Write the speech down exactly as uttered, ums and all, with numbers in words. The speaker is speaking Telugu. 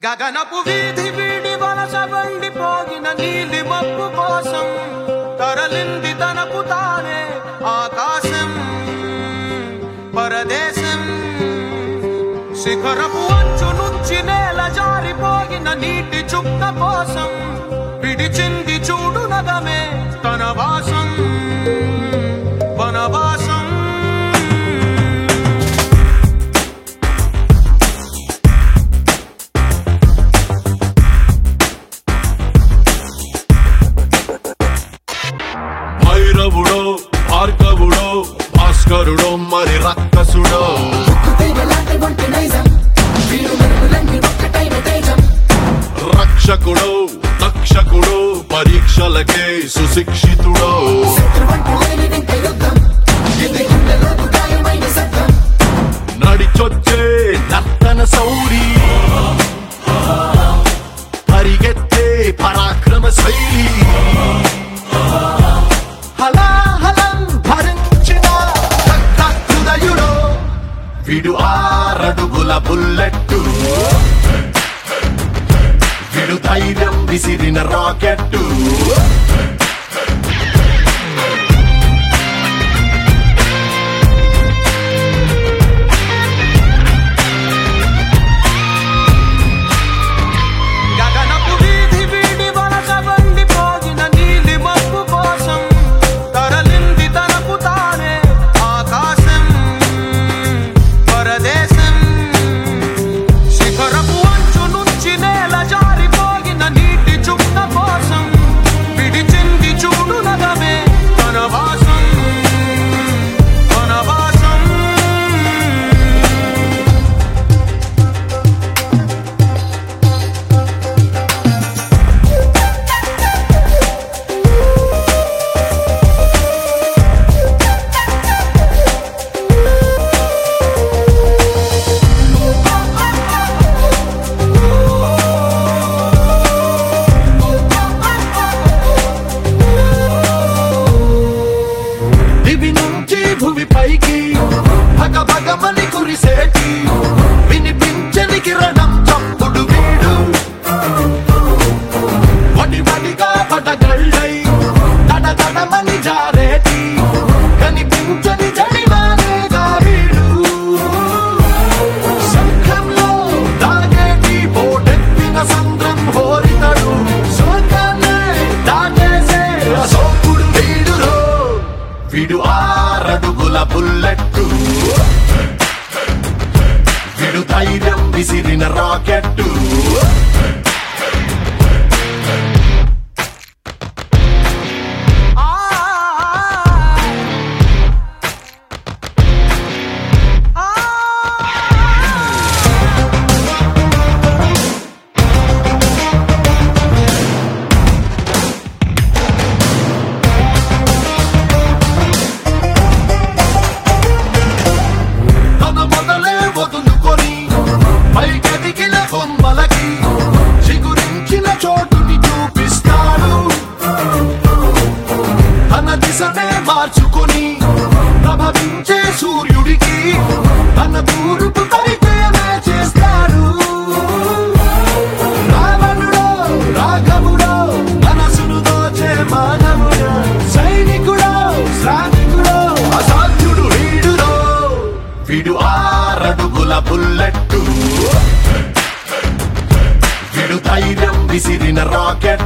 గగనపు వీధి వీడి వలస వండిపోయిన నీలి మబ్బు కోసం తరలింది తనకు తానే ఆకాశం పరదేశం. శిఖరపు అంచు నుంచి నేల జారిపోయిన నీటి చుక్క కోసం విడిచింది చూడు నగమే తన వాసం వనవాసం. భైరవుడో భార్గవుడో భాస్కరుడో మరి రక్కసుడో రక్షకుడో తక్షకుడో పరీక్షలకే సుశిక్షితుడో నడిచొచ్చే నర్తన సౌరి పరిగెత్తే పరాక్రమ శైలి విడు ఆరడుగుల బుల్లెట్టు విడు ధైర్యం విసిరిన రాకెట్టు. గగనపు వీధి వీడి వలస వండిపోయిన నీలి మబ్బు కోసం తరలింది తనకు తానే ఆకాశం పరదేశం. శిఖరపు అంచు నుంచి నేల జారిపోయిన నీటి చుక్క కోసం విడిచింది చూడు నగమే తన వాసం వనవాసం. దివి నుంచి భూమి పైకి భగ భగమని కురిసేటి వినిపించని కిరణం చప్పుడు వీడు వడి వడిగా పడగళ్ళై తడ తడమని జారేటి కనిపించని జడివానేగా వీడు. సంఘంలో దాగేటి పోటెత్తిన సంద్రం హోరితడు స్వర్గాన్నే దాటేసే అశోకుడు వీడురో. విడు ఆరడుగుల బుల్లెట్టు విడు ధైర్యం విసిరిన రాకెట్టు. తన మొదలే వదులుకొని పైకెదిగిన కొమ్మలకి చిగురించిన చోటుని చూపిస్తాడు. తన దిశనే మార్చుకొని ప్రభవించే సూర్యుడికి తన తూర్పు పరిచయమే చేస్తాడు. రావణుడో రాఘవుడో మనసును దోచే మానవుడో సైనికుడో శ్రామికుడో అసాధ్యుడు వీడురో. విడు ఆరడుగుల బుల్లెట్టు విడు ధైర్యం విసిరిన రాకెట్